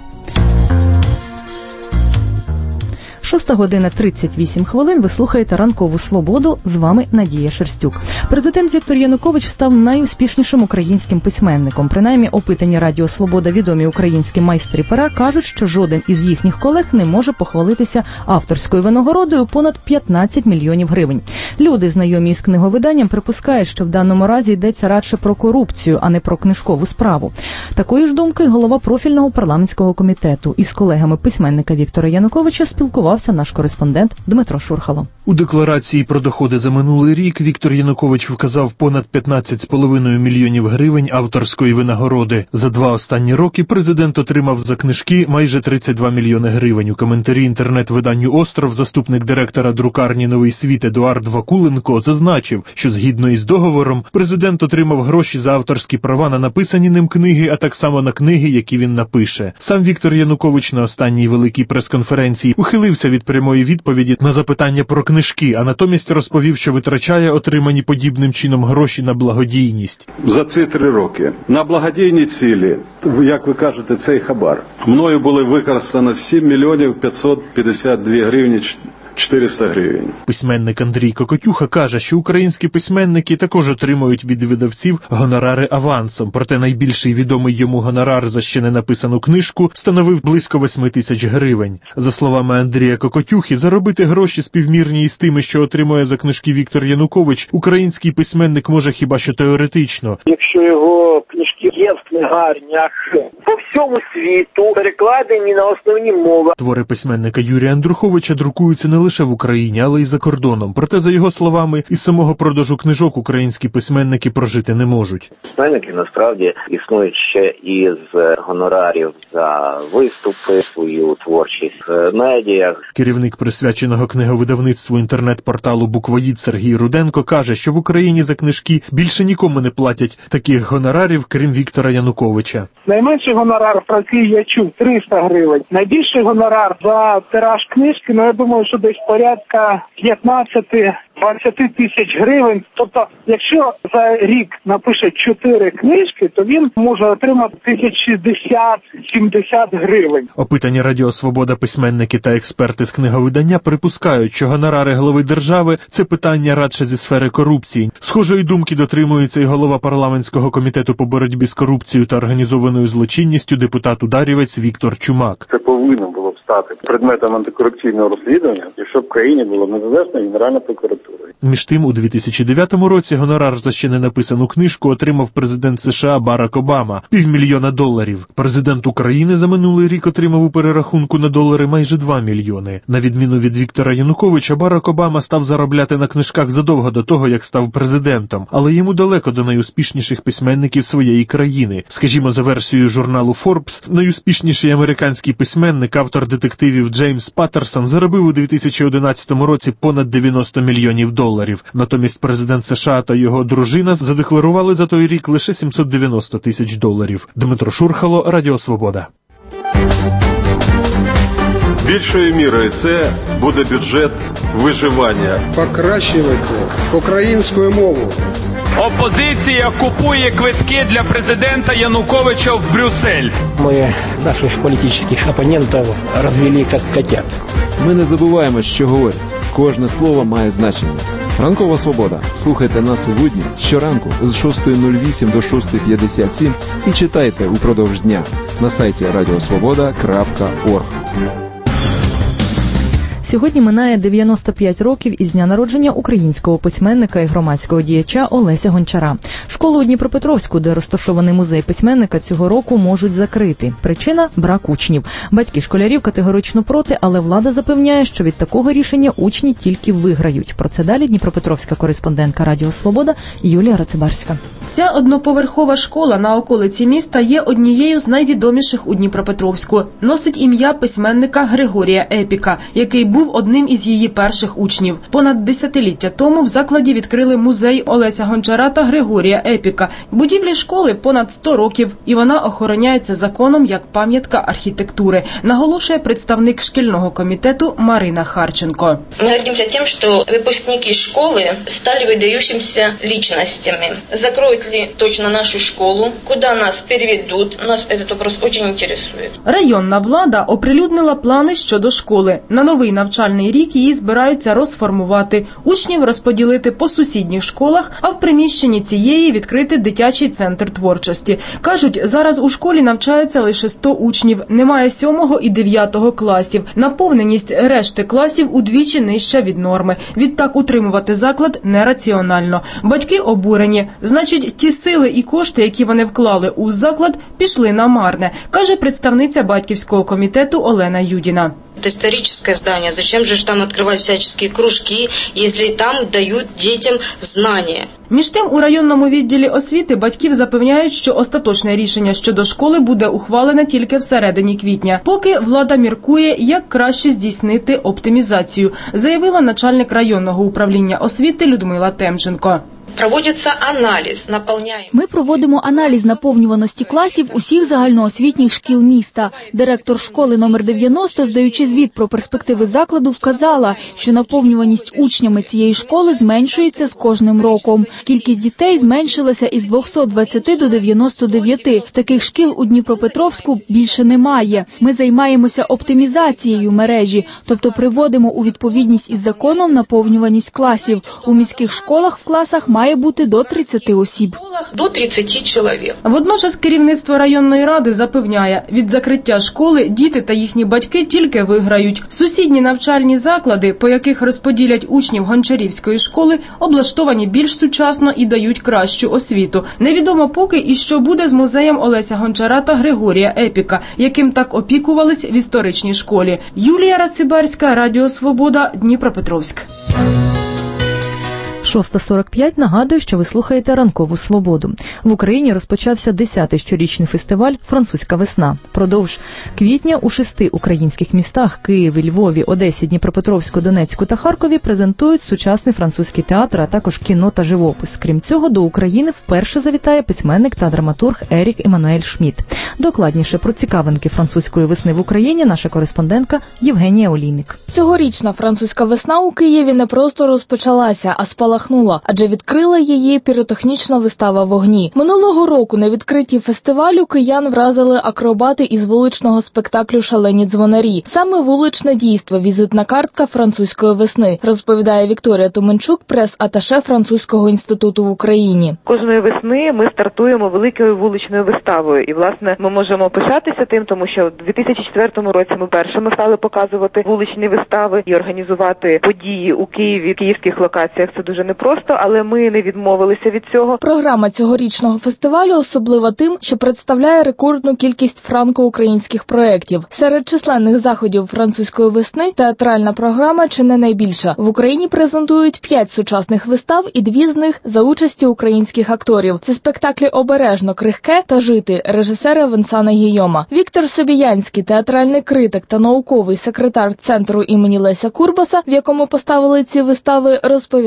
6:38. Ви слухаєте «Ранкову свободу». З вами Надія Шерстюк. Президент Віктор Янукович став найуспішнішим українським письменником. Принаймні, опитані Радіо Свобода відомі українські майстри пера кажуть, що жоден із їхніх колег не може похвалитися авторською винагородою понад 15 мільйонів гривень. Люди, знайомі із книговиданням, припускають, що в даному разі йдеться радше про корупцію, а не про книжкову справу. Такої ж думки голова профільного парламентського комітету. Із колегами письменника Віктора Януковича спілкувався наш кореспондент Дмитро Шурхало. У декларації про доходи за минулий рік Віктор Янукович вказав понад 15,5 мільйонів гривень авторської винагороди. За 2 останні роки президент отримав за книжки майже 32 мільйони гривень. У коментарі інтернет-виданню «Остров» заступник директора друкарні «Новий світ» Едуард Вакуленко зазначив, що згідно із договором президент отримав гроші за авторські права на написані ним книги, а так само на книги, які він напише. Сам Віктор Янукович на останній великій прес-конференції ухилився від прямої відповіді на запитання про книжки, а натомість розповів, що витрачає отримані подібним чином гроші на благодійність. За ці 3 роки на благодійні цілі, як ви кажете, цей хабар, мною були використано 7 мільйонів 552 гривні 400 гривень. Письменник Андрій Кокотюха каже, що українські письменники також отримують від видавців гонорари авансом. Проте найбільший відомий йому гонорар за ще не написану книжку становив близько 8 тисяч гривень. За словами Андрія Кокотюхи, заробити гроші співмірні із тими, що отримує за книжки Віктор Янукович, український письменник може хіба що теоретично. Якщо його книжки є в книгарнях по всьому світу, перекладені на основні мови. Твори письменника Юрія Андруховича друкуються не лише в Україні, але й за кордоном. Проте, за його словами, із самого продажу книжок українські письменники прожити не можуть. Письменники насправді існують ще із гонорарів за виступи, свою творчість в медіях. Керівник присвяченого книговидавництву інтернет-порталу «Буквоїд» Сергій Руденко каже, що в Україні за книжки більше нікому не платять таких гонорарів, крім Віктора Януковича. Найменший гонорар в Росії я чув 300 гривень. Найбільший гонорар за тираж книжки, я думаю, що десь порядка 15-20 тисяч гривень. Тобто, якщо за рік напише 4 книжки, то він може отримати 1060-70 гривень. Опитані Радіо Свобода письменники та експерти з книговидання припускають, що гонорари глави держави – це питання радше зі сфери корупції. Схожої думки дотримується і голова парламентського комітету по боротьбі з корупцією та організованою злочинністю депутат Ударівець Віктор Чумак. Це повинно було б стати предметом антикорупційного розслідування, і щоб в країні було незалежна Генеральна прокуратура. Між тим, у 2009 році гонорар за ще не написану книжку отримав президент США Барак Обама – $500 000. Президент України за минулий рік отримав у перерахунку на долари майже 2 мільйони. На відміну від Віктора Януковича, Барак Обама став заробляти на книжках задовго до того, як став президентом. Але йому далеко до найуспішніших письменників своєї країни. Скажімо, за версією журналу Forbes, найуспішніший американський письменник, автор детективів Джеймс Паттерсон заробив у 2011 році понад $90 мільйонів. Натомість президент США та його дружина задекларували за той рік лише $790 тисяч. Дмитро Шурхало, Радіо Свобода. Більшою мірою це буде бюджет виживання. Покращувати українську мову. Опозиція купує квитки для президента Януковича в Брюссель. Мы наших політичних опонентів розвели як котят. Ми не забуваємо, що говорять. Кожне слово має значення. Ранкова свобода. Слухайте нас у будні щоранку з 6:08 до 6:57 і читайте упродовж дня на сайті radiosvoboda.org. Сьогодні минає 95 років із дня народження українського письменника і громадського діяча Олеся Гончара. Школу у Дніпропетровську, де розташований музей письменника, цього року можуть закрити. Причина – брак учнів. Батьки школярів категорично проти, але влада запевняє, що від такого рішення учні тільки виграють. Про це далі дніпропетровська кореспондентка Радіо Свобода Юлія Рацибарська. Ця одноповерхова школа на околиці міста є однією з найвідоміших у Дніпропетровську. Носить ім'я письменника Григорія Епіка, який був одним із її перших учнів. Понад десятиліття тому в закладі відкрили музей Олеся Гончара та Григорія Епіка. Будівлі школи понад 100 років, і вона охороняється законом як пам'ятка архітектури, наголошує представник шкільного комітету Марина Харченко. Ми гордимося тим, що випускники школи стали видаючимися личностями. Закроють ли точно нашу школу, куди нас переведуть, нас цей вопрос дуже інтересує. Районна влада оприлюднила плани щодо школи. На новий навчальний рік її збираються розформувати, учнів розподілити по сусідніх школах, а в приміщенні цієї відкрити дитячий центр творчості. Кажуть, зараз у школі навчається лише 100 учнів, немає 7 і 9 класів. Наповненість решти класів удвічі нижча від норми. Відтак утримувати заклад нераціонально. Батьки обурені. Значить, ті сили і кошти, які вони вклали у заклад, пішли на марне, каже представниця батьківського комітету Олена Юдіна. Это историческое здание. Зачем же там открывать всяческие кружки, если там дают детям знания? Між тим, у районному відділі освіти батьків запевняють, що остаточне рішення щодо школи буде ухвалене тільки всередині квітня. Поки влада міркує, як краще здійснити оптимізацію, заявила начальник районного управління освіти Людмила Темченко. Проводиться аналіз, наповняємо. Ми проводимо аналіз наповнюваності класів усіх загальноосвітніх шкіл міста. Директор школи номер 90, здаючи звіт про перспективи закладу, вказала, що наповнюваність учнями цієї школи зменшується з кожним роком. Кількість дітей зменшилася із 220 до 99. Таких шкіл у Дніпропетровську більше немає. Ми займаємося оптимізацією мережі, тобто приводимо у відповідність із законом наповнюваність класів. У міських школах в класах має бути до 30 осіб. До 30 чоловік. Водночас керівництво районної ради запевняє, від закриття школи діти та їхні батьки тільки виграють. Сусідні навчальні заклади, по яких розподілять учнів Гончарівської школи, облаштовані більш сучасно і дають кращу освіту. Невідомо поки і що буде з музеєм Олеся Гончара та Григорія Епіка, яким так опікувались в історичній школі. Юлія Рацибарська, Радіо Свобода, Дніпропетровськ. 6:45. Нагадую, що ви слухаєте «Ранкову свободу». В Україні розпочався 10-й щорічний фестиваль «Французька весна». Продовж квітня у 6 українських містах – Києві, Львові, Одесі, Дніпропетровську, Донецьку та Харкові – презентують сучасний французький театр, а також кіно та живопис. Крім цього, до України вперше завітає письменник та драматург Ерік Еммануель Шмідт. Докладніше про цікавинки французької весни в Україні наша кореспондентка Євгенія Олійник. Цьогорічна французька весна у Києві не просто розпочалася, а спалахнула, адже відкрила її піротехнічна вистава «Вогні». Минулого року на відкритті фестивалю киян вразили акробати із вуличного спектаклю «Шалені дзвонарі». Саме вуличне дійство – візитна картка французької весни, розповідає Вікторія Томенчук, прес-аташе Французького інституту в Україні. Кожної весни ми стартуємо великою вуличною виставою. І, власне, ми можемо пишатися тим, тому що в 2004 році ми першими стали показувати вуличні вистави і організувати події у Києві, в київських локаціях. Це дуже непросто, але ми не відмовилися від цього. Програма цьогорічного фестивалю особлива тим, що представляє рекордну кількість франко-українських проєктів. Серед численних заходів французької весни театральна програма чи не найбільша. В Україні презентують 5 сучасних вистав і 2 з них за участі українських акторів. Це спектаклі «Обережно, крихке» та «Жити» режисера Венсана Гійома. Віктор Собіянський, театральний критик та науковий секретар Центру імені Леся Курбаса, в якому поставили ці вистави, розповідає.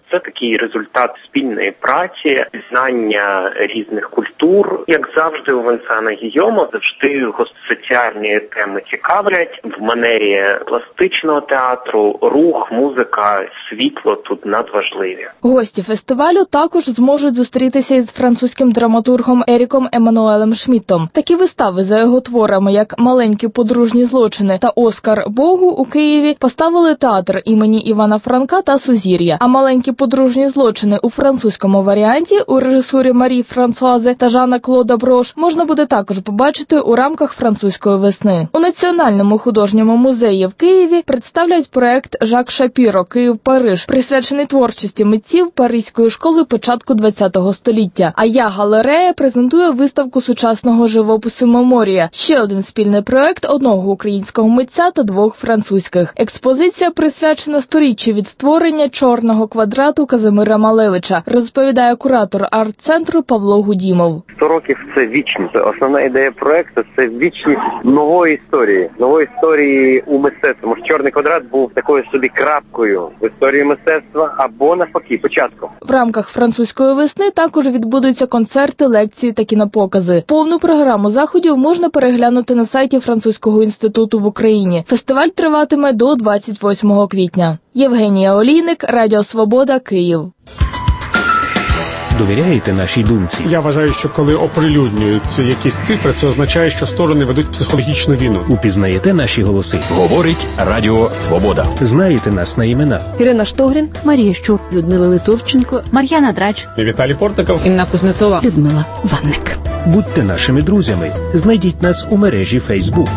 Це такий результат спільної праці, знання різних культур. Як завжди, у Венсана Гійома завжди соціальні теми цікавлять. В манері пластичного театру рух, музика, світло тут надважливі. Гості фестивалю також зможуть зустрітися із французьким драматургом Еріком Еммануелем Шмідтом. Такі вистави за його творами, як «Маленькі подружні злочини» та «Оскар Богу» у Києві поставили театр імені Івана Франка та Сузір'я. А «Маленькі подружні злочини» у французькому варіанті у режисурі Марі Франсуази та Жана Клода Брош можна буде також побачити у рамках французької весни. У Національному художньому музеї в Києві представляють проект «Жак Шапіро. Київ-Париж», присвячений творчості митців Паризької школи початку ХХ століття. А «Я-галерея» презентує виставку сучасного живопису «Меморія». Ще один спільний проект одного українського митця та двох французьких. Експозиція присвячена сторіччю від створення «Чорного квадрату» Казимира Малевича, розповідає куратор арт-центру Павло Гудімов. 100 років – це вічність. Основна ідея проекту – це вічність нової історії у мистецтві. Тому що «Чорний квадрат» був такою собі крапкою в історії мистецтва або навпаки початком. В рамках французької весни також відбудуться концерти, лекції та кінопокази. Повну програму заходів можна переглянути на сайті Французького інституту в Україні. Фестиваль триватиме до 28 квітня. Євгенія Олійник, Радіо Свобода, Київ. Довіряєте нашій думці? Я вважаю, що коли оприлюднюються якісь цифри, це означає, що сторони ведуть психологічну війну. Упізнаєте наші голоси? Говорить Радіо Свобода. Знаєте нас на імена? Ірина Штогрін, Марія Щур, Людмила Литовченко, Мар'яна Драч, Віталій Портников, Інна Кузнецова, Людмила Ванник. Будьте нашими друзями. Знайдіть нас у мережі Facebook.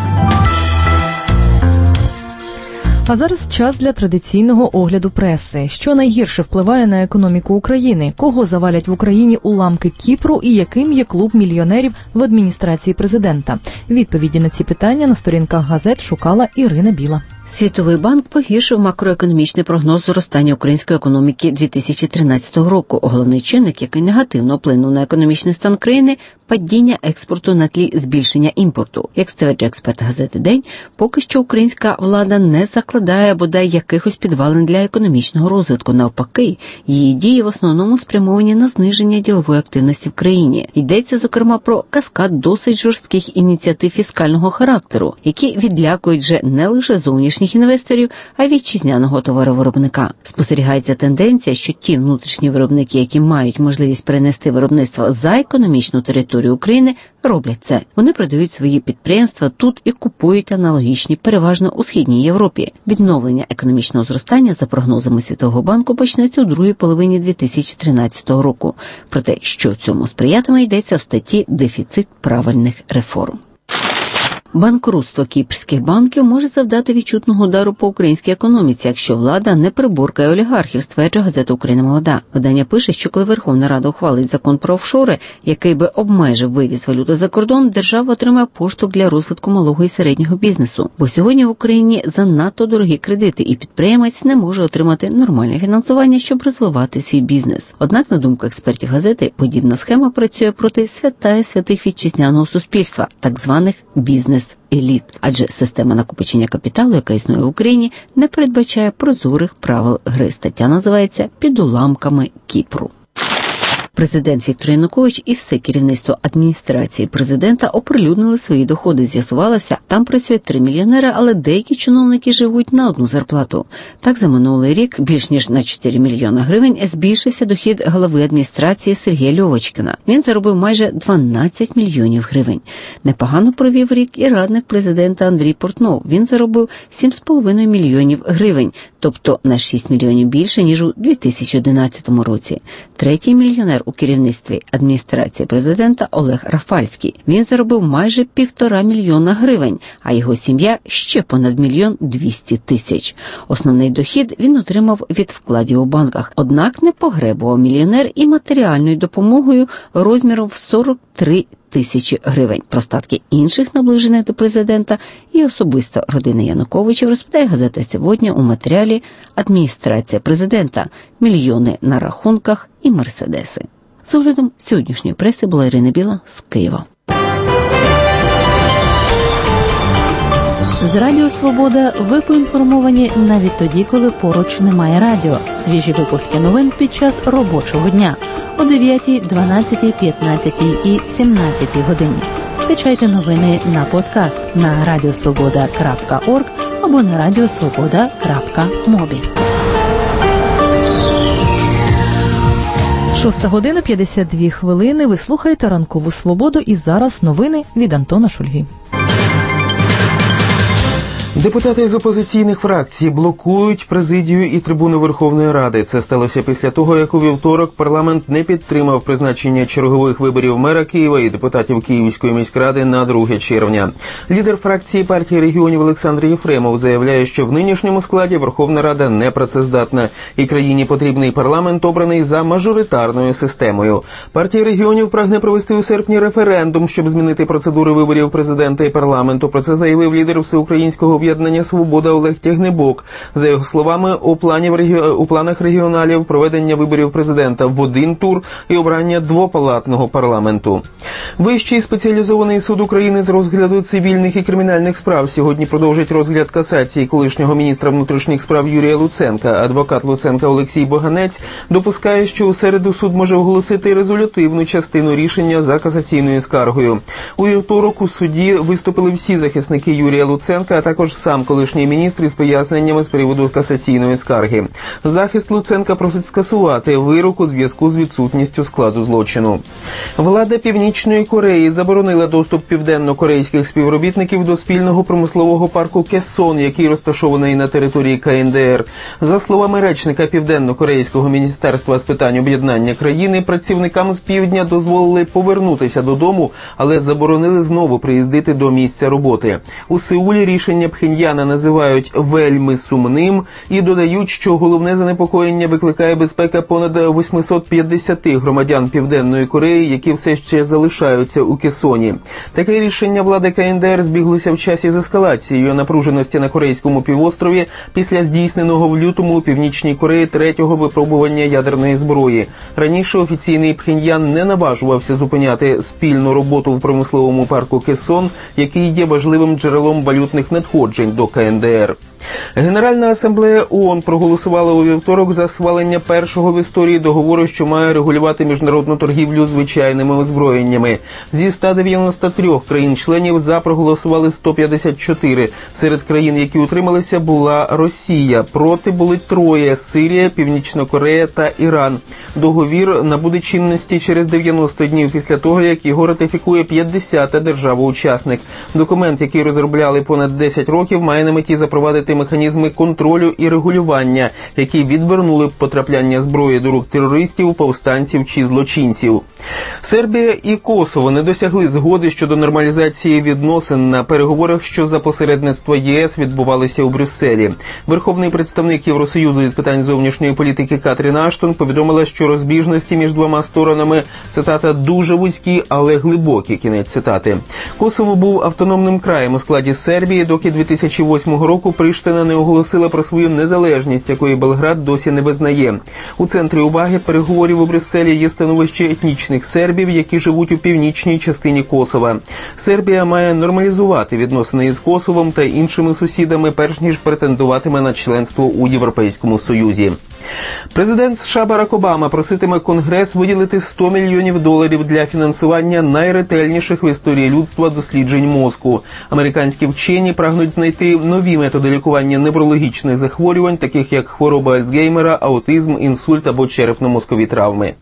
А зараз час для традиційного огляду преси. Що найгірше впливає на економіку України? Кого завалять в Україні уламки Кіпру і яким є клуб мільйонерів в адміністрації президента? Відповіді на ці питання на сторінках газет шукала Ірина Біла. Світовий банк погіршив макроекономічний прогноз зростання української економіки 2013 року. Головний чинник, який негативно вплинув на економічний стан країни – падіння експорту на тлі збільшення імпорту. Як стверджує експерт газети «День», поки що українська влада не закладає бодай якихось підвалин для економічного розвитку. Навпаки, її дії в основному спрямовані на зниження ділової активності в країні. Йдеться, зокрема, про каскад досить жорстких ініціатив фіскального характеру, які відлякують вже не лише зовнішніх інвесторів, а й вітчизняного товаровиробника. Спостерігається тенденція, що ті внутрішні виробники, які мають можливість перенести виробництво за економічну територію України, роблять це. Вони продають свої підприємства тут і купують аналогічні, переважно у Східній Європі. Відновлення економічного зростання, за прогнозами Світового банку, почнеться у другій половині 2013 року. Про те, що цьому сприятиме, йдеться в статті «Дефіцит правильних реформ». Банкрутство кіпрських банків може завдати відчутного удару по українській економіці, якщо влада не приборкає олігархів, стверджує газета «Україна молода». Видання пише, що коли Верховна Рада ухвалить закон про офшори, який би обмежив вивіз валюти за кордон, держава отримає поштовх для розвитку малого і середнього бізнесу. Бо сьогодні в Україні занадто дорогі кредити, і підприємець не може отримати нормальне фінансування, щоб розвивати свій бізнес. Однак, на думку експертів газети, подібна схема працює проти святая святих вітчизняного суспільства, так званих бізнес-еліт. Адже система накопичення капіталу, яка існує в Україні, не передбачає прозорих правил гри. Стаття називається «Під уламками Кіпру». Президент Віктор Янукович і все керівництво адміністрації президента оприлюднили свої доходи. З'ясувалося, там працює 3 мільйонери, але деякі чиновники живуть на одну зарплату. Так, за минулий рік більш ніж на 4 мільйона гривень збільшився дохід голови адміністрації Сергія Льовочкіна. Він заробив майже 12 мільйонів гривень. Непогано провів рік і радник президента Андрій Портнов. Він заробив 7,5 мільйонів гривень, тобто на 6 мільйонів більше, ніж у 2011 році. Третій мільйонер у керівництві адміністрації президента Олег Рафальський. Він заробив майже 1,5 мільйона гривень, а його сім'я ще понад 1 200 000. Основний дохід він отримав від вкладів у банках. Однак не погребував мільйонер і матеріальною допомогою розміром в 43 тисячі гривень. Про статки інших наближених до президента і особисто родини Януковичів розповідає газета «Сьогодні» у матеріалі «Адміністрація президента. Мільйони на рахунках і мерседеси». З оглядом сьогоднішньої преси була Ірина Біла з Києва. З Радіо Свобода ви поінформовані навіть тоді, коли поруч немає радіо. Свіжі випуски новин під час робочого дня о 9, 12, 15 і 17 годині. Скачайте новини на подкаст на radiosvoboda.org або на radiosvoboda.mobi. 6:52. Ви слухаєте «Ранкову свободу» і зараз новини від Антона Шульги. Депутати з опозиційних фракцій блокують президію і трибуну Верховної Ради. Це сталося після того, як у вівторок парламент не підтримав призначення чергових виборів мера Києва і депутатів Київської міськради на 2 червня. Лідер фракції партії регіонів Олександр Єфремов заявляє, що в нинішньому складі Верховна Рада не працездатна і країні потрібний парламент, обраний за мажоритарною системою. Партія регіонів прагне провести у серпні референдум, щоб змінити процедури виборів президента і парламенту. Про це заявив лідер всеукраїнського об'єднання «Свобода» Олег Тягнебок. За його словами, у планах регіоналів проведення виборів президента в один тур і обрання двопалатного парламенту. Вищий спеціалізований суд України з розгляду цивільних і кримінальних справ сьогодні продовжить розгляд касації колишнього міністра внутрішніх справ Юрія Луценка. Адвокат Луценка Олексій Боганець допускає, що у середу суд може оголосити резолютивну частину рішення за касаційною скаргою. У вівторок у суді виступили всі захисники Юрія Луценка, а також сам колишній міністр із поясненнями з приводу касаційної скарги. Захист Луценка просить скасувати вирок у зв'язку з відсутністю складу злочину. Влада Північної Кореї заборонила доступ південно-корейських співробітників до спільного промислового парку Кесон, який розташований на території КНДР. За словами речника Південно-Корейського міністерства з питань об'єднання країни, працівникам з півдня дозволили повернутися додому, але заборонили знову приїздити до місця роботи. У Сеулі рішення Пхеньяна називають вельми сумним і додають, що головне занепокоєння викликає безпека понад 850 громадян Південної Кореї, які все ще залишаються у Кесоні. Таке рішення влади КНДР збіглося в часі з ескалацією напруженості на Корейському півострові після здійсненого в лютому у Північній Кореї 3-го випробування ядерної зброї. Раніше офіційний Пхеньян не наважувався зупиняти спільну роботу в промисловому парку Кесон, який є важливим джерелом валютних надходжень до КНДР. Генеральна асамблея ООН проголосувала у вівторок за схвалення першого в історії договору, що має регулювати міжнародну торгівлю звичайними озброєннями. Зі 193 країн-членів за проголосували 154. Серед країн, які утрималися, була Росія. Проти були 3 – Сирія, Північна Корея та Іран. Договір набуде чинності через 90 днів після того, як його ратифікує 50-та держава-учасник. Документ, який розробляли понад 10 років, має на меті запровадити механізми контролю і регулювання, які відвернули б потрапляння зброї до рук терористів, повстанців чи злочинців. Сербія і Косово не досягли згоди щодо нормалізації відносин на переговорах, що за посередництва ЄС відбувалися у Брюсселі. Верховний представник Євросоюзу із питань зовнішньої політики Катрін Аштон повідомила, що розбіжності між двома сторонами, цитата, дуже вузькі, але глибокі, кінець цитати. Косово був автономним краєм у складі Сербії, доки 2008 року Приштина не оголосила про свою незалежність, якої Белград досі не визнає. У центрі уваги переговорів у Брюсселі є становище етнічних сербів, які живуть у північній частині Косова. Сербія має нормалізувати відносини із Косовом та іншими сусідами, перш ніж претендуватиме на членство у Європейському Союзі. Президент США Барак Обама проситиме Конгрес виділити $100 мільйонів для фінансування найретельніших в історії людства досліджень мозку. Американські вчені прагнуть знайти нові методи лікування неврологічних захворювань, таких як хвороба Альцгеймера, аутизм, інсульт або черепно-мозкові травми.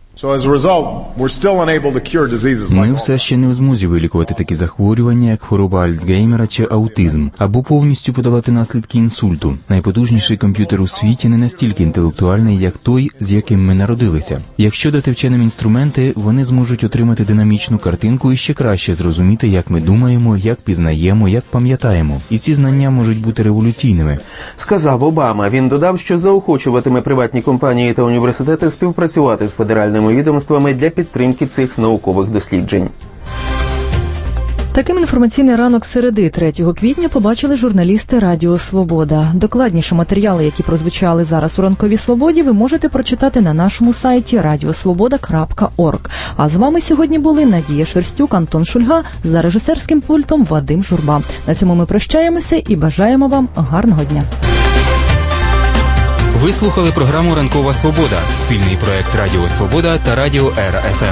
Ми все ще не в змозі вилікувати такі захворювання, як хвороба Альцгеймера чи аутизм, або повністю подолати наслідки інсульту. Найпотужніший комп'ютер у світі не настільки інтелектуальний, як той, з яким ми народилися. Якщо дати вченим інструменти, вони зможуть отримати динамічну картинку і ще краще зрозуміти, як ми думаємо, як пізнаємо, як пам'ятаємо. І ці знання можуть бути революційними. Сказав Обама. Він додав, що заохочуватиме приватні компанії та університети співпрацювати з федеральними відомствами для підтримки цих наукових досліджень. Таким інформаційний ранок середи 3 квітня побачили журналісти Радіо Свобода. Докладніше матеріали, які прозвучали зараз у ранковій свободі, ви можете прочитати на нашому сайті radiosvoboda.org. А з вами сьогодні були Надія Шерстюк, Антон Шульга, за режисерським пультом Вадим Журба. На цьому ми прощаємося і бажаємо вам гарного дня. Ви слухали програму «Ранкова свобода» – спільний проект Радіо Свобода та Радіо Ера ФМ.